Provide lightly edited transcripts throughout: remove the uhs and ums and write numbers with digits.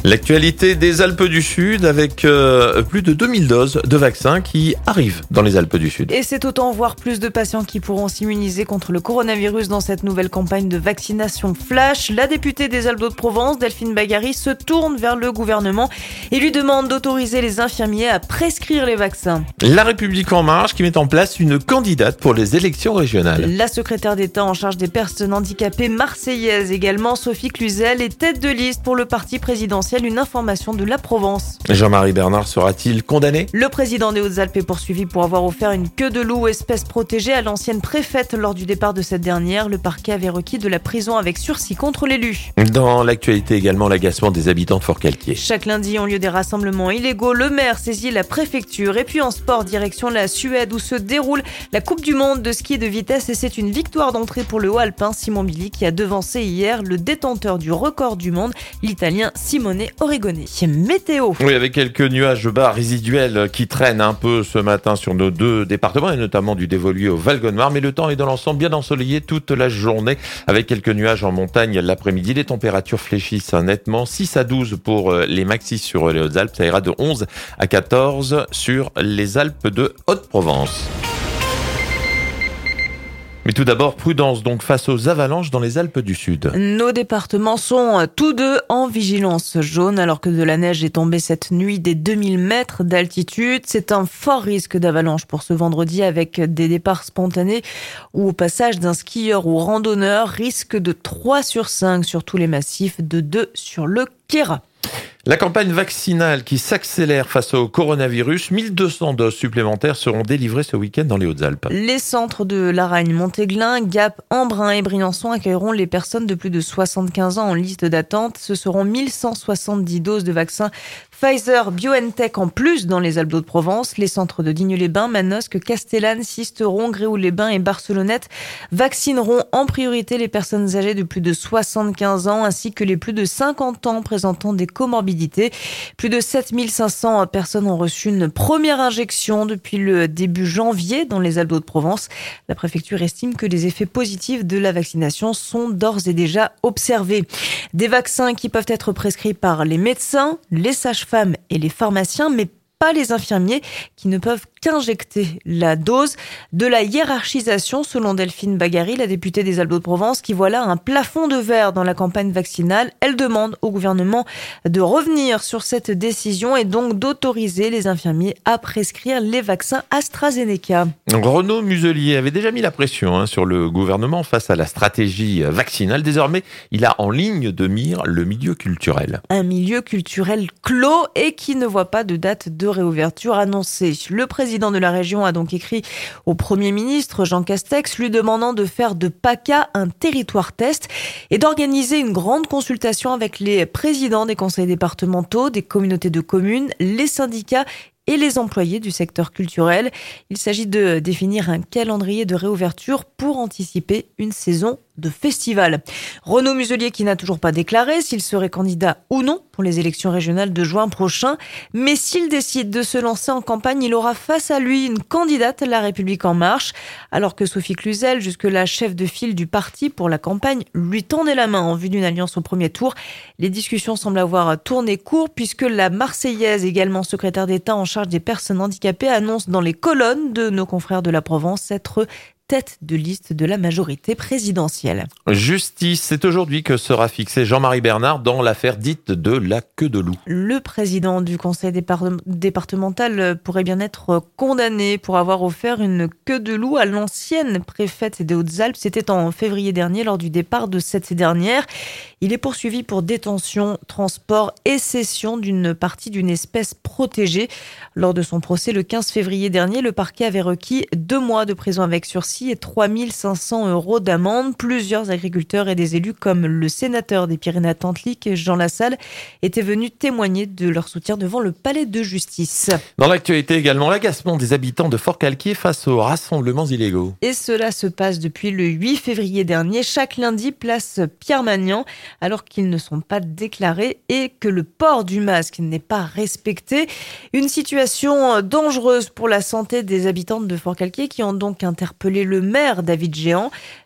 L'actualité des Alpes du Sud avec plus de 2000 doses de vaccins qui arrivent dans les Alpes du Sud. Et c'est autant voire plus de patients qui pourront s'immuniser contre le coronavirus dans cette nouvelle campagne de vaccination flash. La députée des Alpes-de-Provence, Delphine Bagary, se tourne vers le gouvernement et lui demande d'autoriser les infirmiers à prescrire les vaccins. La République en marche qui met en place une candidate pour les élections régionales. La secrétaire d'État en charge des personnes handicapées marseillaise également, Sophie Cluzel, est tête de liste pour le parti présidentiel. Une information de la Provence. Jean-Marie Bernard sera-t-il condamné ? Le président des Hautes-Alpes est poursuivi pour avoir offert une queue de loup, espèce protégée, à l'ancienne préfète lors du départ de cette dernière. Le parquet avait requis de la prison avec sursis contre l'élu. Dans l'actualité également, l'agacement des habitants de Forcalquier. Chaque lundi ont lieu des rassemblements illégaux. Le maire saisit la préfecture. Et puis en sport, direction la Suède où se déroule la Coupe du Monde de ski de vitesse. Et c'est une victoire d'entrée pour le haut alpin Simon Billy qui a devancé hier le détenteur du record du monde, l'Italien Simone Oregone. Météo. Oui, avec quelques nuages bas résiduels qui traînent un peu ce matin sur nos deux départements et notamment du Dévoluy au Val-Gonnemar. Mais le temps est dans l'ensemble bien ensoleillé toute la journée avec quelques nuages en montagne l'après-midi. Les températures fléchissent nettement. 6 à 12 pour les maxis sur les Hautes-Alpes. Ça ira de 11 à 14 sur les Alpes de Haute-Provence. Mais tout d'abord, prudence donc face aux avalanches dans les Alpes du Sud. Nos départements sont tous deux en vigilance jaune alors que de la neige est tombée cette nuit des 2000 mètres d'altitude. C'est un fort risque d'avalanche pour ce vendredi avec des départs spontanés ou au passage d'un skieur ou randonneur. Risque de 3 sur 5 sur tous les massifs, de 2 sur le Queyras. La campagne vaccinale qui s'accélère face au coronavirus, 1200 doses supplémentaires seront délivrées ce week-end dans les Hautes-Alpes. Les centres de Laragne, Montéglin, Gap, Embrun et Briançon accueilleront les personnes de plus de 75 ans en liste d'attente. Ce seront 1170 doses de vaccins Pfizer-BioNTech en plus dans les Alpes-de-Provence. Les centres de Digne-les-Bains, Manosque, Castellane, Sisteron, Gréoux-les-Bains et Barcelonnette vaccineront en priorité les personnes âgées de plus de 75 ans ainsi que les plus de 50 ans présentant des comorbidités. Plus de 7500 personnes ont reçu une première injection depuis le début janvier dans les Alpes-de-Provence. La préfecture estime que les effets positifs de la vaccination sont d'ores et déjà observés. Des vaccins qui peuvent être prescrits par les médecins, les sages-femmes et les pharmaciens, mais pas les infirmiers qui ne peuvent qu'injecter la dose. De la hiérarchisation selon Delphine Bagary, la députée des Alpes-de-Provence, qui voit là un plafond de verre dans la campagne vaccinale. Elle demande au gouvernement de revenir sur cette décision et donc d'autoriser les infirmiers à prescrire les vaccins AstraZeneca. Renaud Muselier avait déjà mis la pression sur le gouvernement face à la stratégie vaccinale. Désormais, il a en ligne de mire le milieu culturel. Un milieu culturel clos et qui ne voit pas de date de réouverture annoncée. Le président de la région a donc écrit au Premier ministre Jean Castex lui demandant de faire de PACA un territoire test et d'organiser une grande consultation avec les présidents des conseils départementaux, des communautés de communes, les syndicats et les employés du secteur culturel. Il s'agit de définir un calendrier de réouverture pour anticiper une saison de festival. Renaud Muselier qui n'a toujours pas déclaré s'il serait candidat ou non pour les élections régionales de juin prochain. Mais s'il décide de se lancer en campagne, il aura face à lui une candidate, La République en marche. Alors que Sophie Cluzel, jusque-là chef de file du parti pour la campagne, lui tendait la main en vue d'une alliance au premier tour. Les discussions semblent avoir tourné court puisque la Marseillaise, également secrétaire d'État en charge des personnes handicapées, annonce dans les colonnes de nos confrères de la Provence être tête de liste de la majorité présidentielle. Justice, c'est aujourd'hui que sera fixé Jean-Marie Bernard dans l'affaire dite de la queue de loup. Le président du conseil départemental pourrait bien être condamné pour avoir offert une queue de loup à l'ancienne préfète des Hautes-Alpes. C'était en février dernier lors du départ de cette dernière. Il est poursuivi pour détention, transport et cession d'une partie d'une espèce protégée. Lors de son procès le 15 février dernier, le parquet avait requis 2 mois de prison avec sursis et 3 500 € d'amende. Plusieurs agriculteurs et des élus comme le sénateur des Pyrénées-Atlantiques, Jean Lassalle, étaient venus témoigner de leur soutien devant le palais de justice. Dans l'actualité également, l'agacement des habitants de Forcalquier face aux rassemblements illégaux. Et cela se passe depuis le 8 février dernier, chaque lundi, place Pierre-Magnan, alors qu'ils ne sont pas déclarés et que le port du masque n'est pas respecté. Une situation dangereuse pour la santé des habitants de Forcalquier qui ont donc interpellé le maire David Géant.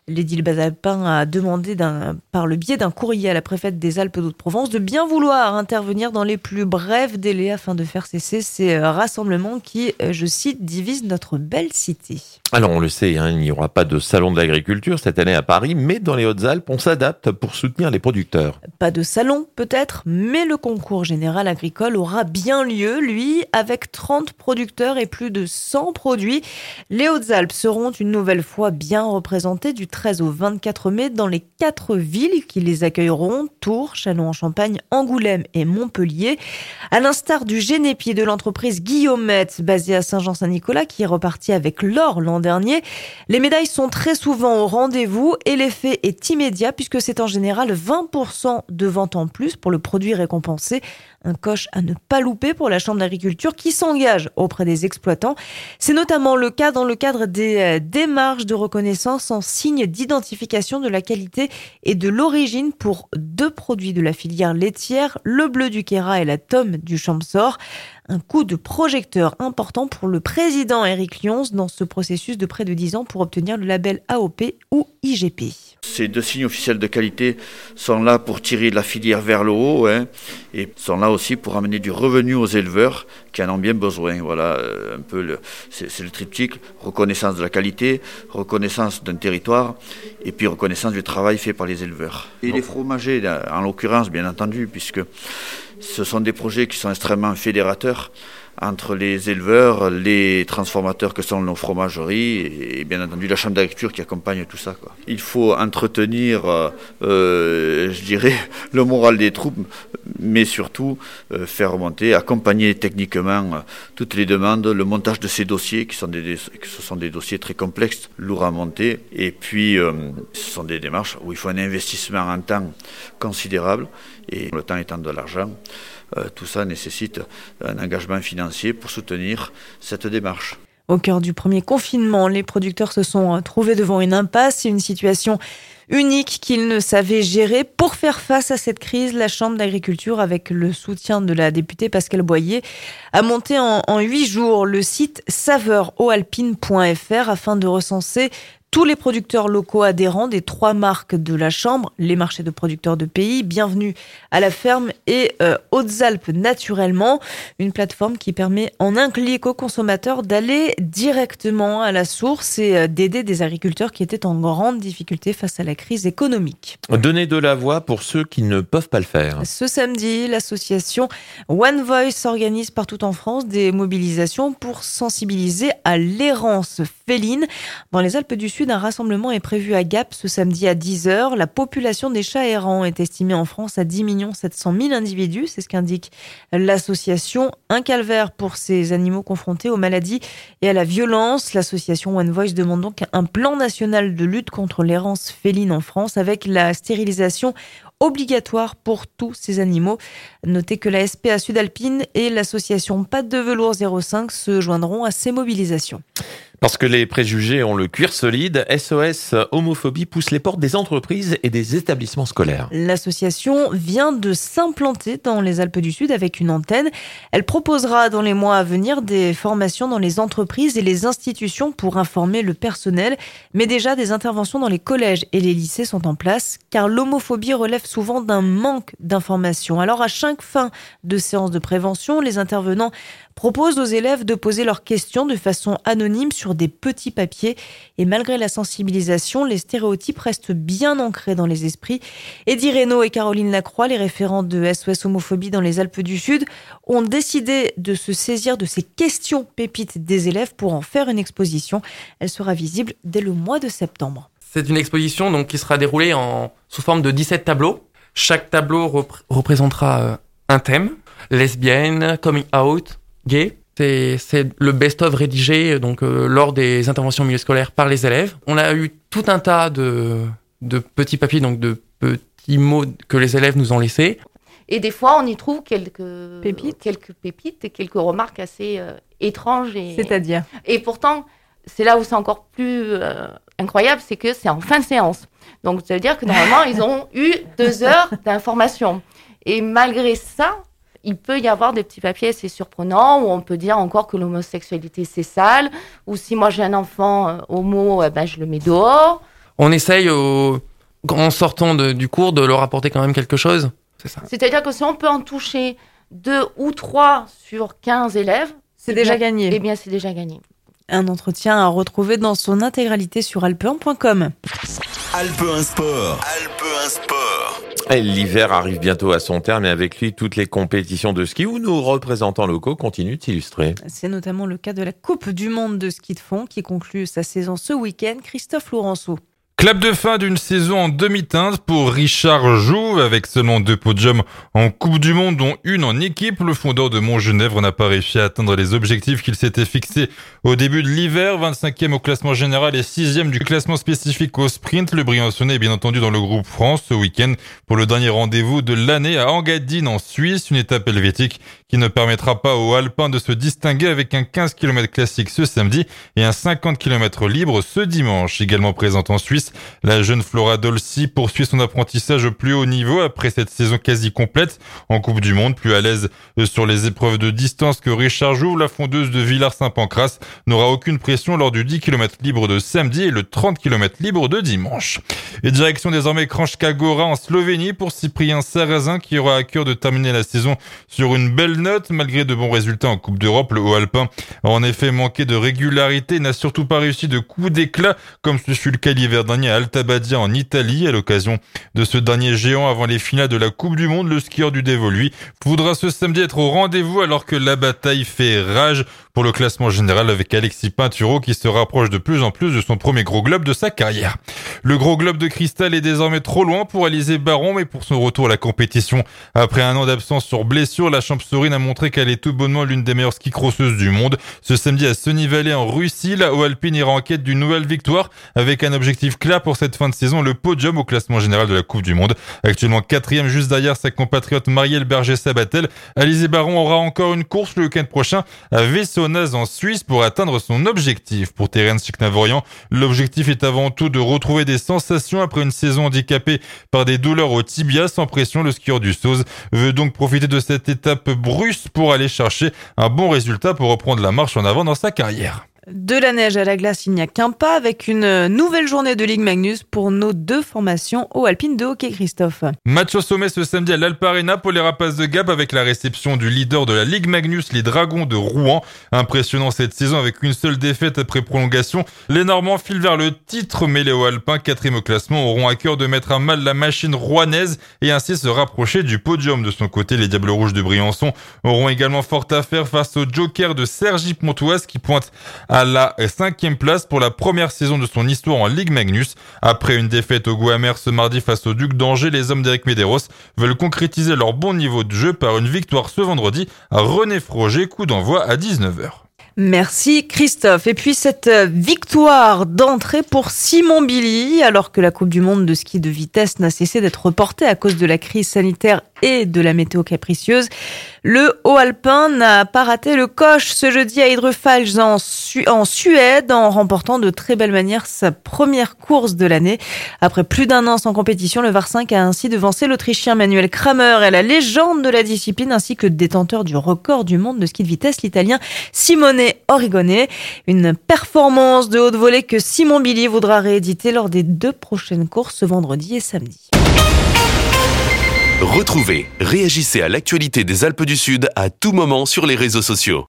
L'édile Basalpin a demandé par le biais d'un courrier à la préfète des Alpes d'Haute-Provence de bien vouloir intervenir dans les plus brefs délais afin de faire cesser ces rassemblements qui, je cite, divisent notre belle cité. Alors on le sait, il n'y aura pas de salon de l'agriculture cette année à Paris, mais dans les Hautes-Alpes, on s'adapte pour soutenir les producteurs. Pas de salon peut-être, mais le concours général agricole aura bien lieu, lui, avec 30 producteurs et plus de 100 produits. Les Hautes-Alpes seront une nouvelle fois bien représentées du 13 au 24 mai dans les 4 villes qui les accueilleront, Tours, Châlons-en-Champagne, Angoulême et Montpellier. À l'instar du Génépi de l'entreprise Guillaumette, basée à Saint-Jean-Saint-Nicolas, qui est reparti avec l'or l'an dernier. Les médailles sont très souvent au rendez-vous et l'effet est immédiat puisque c'est en général 20% de vente en plus pour le produit récompensé. Un coche à ne pas louper pour la Chambre d'agriculture qui s'engage auprès des exploitants. C'est notamment le cas dans le cadre des démarches de reconnaissance en signe d'identification de la qualité et de l'origine pour 2 produits de la filière laitière, le bleu du Queyras et la tome du Champsaur. Un coup de projecteur important pour le président Éric Lyons dans ce processus de près de 10 ans pour obtenir le label AOP ou IGP. Ces 2 signes officiels de qualité sont là pour tirer la filière vers le haut et sont là aussi pour amener du revenu aux éleveurs qui en ont bien besoin. Voilà, c'est le triptyque, reconnaissance de la qualité, reconnaissance d'un territoire et puis reconnaissance du travail fait par les éleveurs. Et les fromagers, en l'occurrence, bien entendu, puisque ce sont des projets qui sont extrêmement fédérateurs entre les éleveurs, les transformateurs que sont nos fromageries et bien entendu la Chambre d'agriculture qui accompagne tout ça, quoi. Il faut entretenir, je dirais, le moral des troupes, mais surtout faire remonter, accompagner techniquement toutes les demandes, le montage de ces dossiers ce sont des dossiers très complexes, lourds à monter, et puis ce sont des démarches où il faut un investissement en temps considérable, et le temps étant de l'argent, tout ça nécessite un engagement financier pour soutenir cette démarche. Au cœur du premier confinement, les producteurs se sont trouvés devant une impasse et une situation unique qu'ils ne savaient gérer. Pour faire face à cette crise, la Chambre d'agriculture, avec le soutien de la députée Pascale Boyer, a monté en 8 jours le site saveursalpine.fr afin de recenser tous les producteurs locaux adhérents des 3 marques de la Chambre, les marchés de producteurs de pays, Bienvenue à la ferme et Hautes-Alpes naturellement. Une plateforme qui permet en un clic aux consommateurs d'aller directement à la source et d'aider des agriculteurs qui étaient en grande difficulté face à la crise économique. Donner de la voix pour ceux qui ne peuvent pas le faire. Ce samedi, l'association One Voice organise partout en France des mobilisations pour sensibiliser à l'errance féline. Dans les Alpes du Sud, un rassemblement est prévu à Gap ce samedi à 10h. La population des chats errants est estimée en France à 10 700 000 individus. C'est ce qu'indique l'association. Un calvaire pour ces animaux confrontés aux maladies et à la violence. L'association One Voice demande donc un plan national de lutte contre l'errance féline en France avec la stérilisation obligatoire pour tous ces animaux. Notez que la SPA Sud-Alpine et l'association Pattes de Velours 05 se joindront à ces mobilisations. Parce que les préjugés ont le cuir solide, SOS Homophobie pousse les portes des entreprises et des établissements scolaires. L'association vient de s'implanter dans les Alpes du Sud avec une antenne. Elle proposera dans les mois à venir des formations dans les entreprises et les institutions pour informer le personnel. Mais déjà, des interventions dans les collèges et les lycées sont en place car l'homophobie relève souvent d'un manque d'information. Alors à chaque fin de séance de prévention, les intervenants proposent aux élèves de poser leurs questions de façon anonyme sur des petits papiers. Et malgré la sensibilisation, les stéréotypes restent bien ancrés dans les esprits. Eddie Reynaud et Caroline Lacroix, les référents de SOS Homophobie dans les Alpes du Sud, ont décidé de se saisir de ces questions pépites des élèves pour en faire une exposition. Elle sera visible dès le mois de septembre. C'est une exposition donc, qui sera déroulée sous forme de 17 tableaux. Chaque tableau représentera un thème, lesbienne, coming out, gay. C'est le best-of rédigé donc, lors des interventions au milieu scolaire par les élèves. On a eu tout un tas de petits papiers, donc de petits mots que les élèves nous ont laissés. Et des fois, on y trouve quelques pépites et quelques remarques assez étranges. C'est-à-dire ? Et pourtant, c'est là où c'est encore plus incroyable, c'est que c'est en fin de séance. Donc, ça veut dire que normalement, ils ont eu 2 heures d'information. Et malgré ça, il peut y avoir des petits papiers assez surprenants où on peut dire encore que l'homosexualité c'est sale, ou si moi j'ai un enfant homo, je le mets dehors. On essaye, en sortant du cours, de leur apporter quand même quelque chose. C'est ça. C'est-à-dire que si on peut en toucher 2 ou 3 sur 15 élèves, C'est déjà gagné. Eh bien, c'est déjà gagné. Un entretien à retrouver dans son intégralité sur alpe1.com. Alpe 1 Sport. Alpe 1 Sport. Et l'hiver arrive bientôt à son terme et avec lui, toutes les compétitions de ski où nos représentants locaux continuent de s'illustrer. C'est notamment le cas de la Coupe du monde de ski de fond qui conclut sa saison ce week-end. Christophe Laurenceau. Clap de fin d'une saison en demi-teinte pour Richard Jouve avec seulement 2 podiums en Coupe du Monde dont une en équipe. Le fondeur de Montgenèvre n'a pas réussi à atteindre les objectifs qu'il s'était fixés au début de l'hiver. 25e au classement général et 6e du classement spécifique au sprint. Le Briançonnais est bien entendu dans le groupe France ce week-end pour le dernier rendez-vous de l'année à Engadine en Suisse. Une étape helvétique qui ne permettra pas aux Alpins de se distinguer avec un 15 km classique ce samedi et un 50 km libre ce dimanche. Également présente en Suisse, la jeune Flora Dolci poursuit son apprentissage au plus haut niveau après cette saison quasi complète en Coupe du Monde. Plus à l'aise sur les épreuves de distance que Richard Jouve, la fondeuse de Villars-Saint-Pancrace n'aura aucune pression lors du 10 km libre de samedi et le 30 km libre de dimanche. Et direction désormais Kranjska Gora en Slovénie pour Cyprien Sarrazin qui aura à cœur de terminer la saison sur une belle note. Malgré de bons résultats en Coupe d'Europe, le Haut-Alpin a en effet manqué de régularité et n'a surtout pas réussi de coup d'éclat comme ce fut le cas l'hiver dernier à Alta Badia en Italie. À l'occasion de ce dernier géant avant les finales de la Coupe du Monde, le skieur du Dévoluy voudra ce samedi être au rendez-vous alors que la bataille fait rage pour le classement général avec Alexis Pinturo qui se rapproche de plus en plus de son premier gros globe de sa carrière. Le gros globe de cristal est désormais trop loin pour Alizé Baron, mais pour son retour à la compétition après un an d'absence sur blessure, la champsaurine a montré qu'elle est tout bonnement l'une des meilleures ski-crosseuses du monde. Ce samedi à Sunny Valley en Russie, la Haut-Alpine ira en quête d'une nouvelle victoire avec un objectif clair pour cette fin de saison, le podium au classement général de la Coupe du Monde. Actuellement 4e juste derrière sa compatriote Marielle Berger-Sabatel, Alizé Baron aura encore une course le week-end prochain à Vessonaz en Suisse pour atteindre son objectif. Pour Terence Chiknavorian, l'objectif est avant tout de retrouver des sensations après une saison handicapée par des douleurs au tibia. Sans pression, le skieur du Sauze veut donc profiter de cette étape brusse pour aller chercher un bon résultat pour reprendre la marche en avant dans sa carrière. De la neige à la glace, il n'y a qu'un pas avec une nouvelle journée de Ligue Magnus pour nos 2 formations au Alpine de hockey, Christophe. Match au sommet ce samedi à l'Alpe Arena pour les Rapaces de Gap avec la réception du leader de la Ligue Magnus, les Dragons de Rouen. Impressionnant cette saison avec une seule défaite après prolongation. Les Normands filent vers le titre, mais les Hauts-Alpins, 4e au classement, auront à cœur de mettre à mal la machine rouennaise et ainsi se rapprocher du podium. De son côté, les Diables Rouges de Briançon auront également fort à faire face au Joker de Cergy-Pontoise qui pointe à la 5e place pour la première saison de son histoire en Ligue Magnus. Après une défaite au goût amer ce mardi face au Duc d'Angers, les hommes d'Éric Medeiros veulent concrétiser leur bon niveau de jeu par une victoire ce vendredi à René Froger, coup d'envoi à 19h. Merci Christophe. Et puis cette victoire d'entrée pour Simon Billy, alors que la Coupe du Monde de ski de vitesse n'a cessé d'être reportée à cause de la crise sanitaire et de la météo capricieuse. Le Haut-Alpin n'a pas raté le coche ce jeudi à Idre-Falls en Suède en remportant de très belle manière sa première course de l'année. Après plus d'1 an sans compétition, le Var5 a ainsi devancé l'Autrichien Manuel Kramer et la légende de la discipline ainsi que le détenteur du record du monde de ski de vitesse, l'Italien Simone Origone. Une performance de haute volée que Simon Billy voudra rééditer lors des 2 prochaines courses ce vendredi et samedi. Retrouvez, réagissez à l'actualité des Alpes du Sud à tout moment sur les réseaux sociaux.